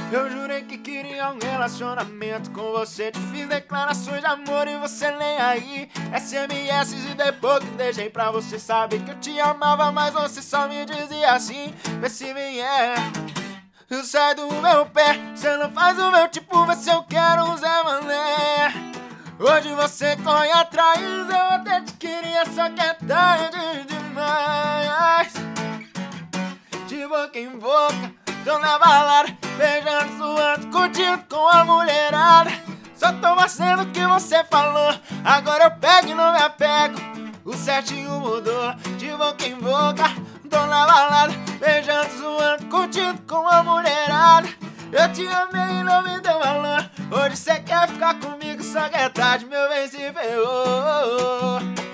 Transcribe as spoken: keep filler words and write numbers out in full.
Eu jurei que queria um relacionamento com você. Te fiz declarações de amor e você nem aí. S M S e depois que deixei pra você saber que eu te amava, mas você só me dizia assim: vê se vier, sai do meu pé. Você não faz o meu tipo, vê se eu quero um Zé Mané. Hoje você corre atrás, eu até te queria, só que é tarde demais. De boca em boca, tô na balada, beijando, suando, curtindo com a mulherada. Só tô fazendo o que você falou, agora eu pego e não me apego. O certinho mudou, de boca em boca, tô na balada, beijando, suando, curtindo com a mulherada. Eu te amei e não me deu valor. Hoje cê quer ficar comigo, só que é tarde, meu bem se ferrou.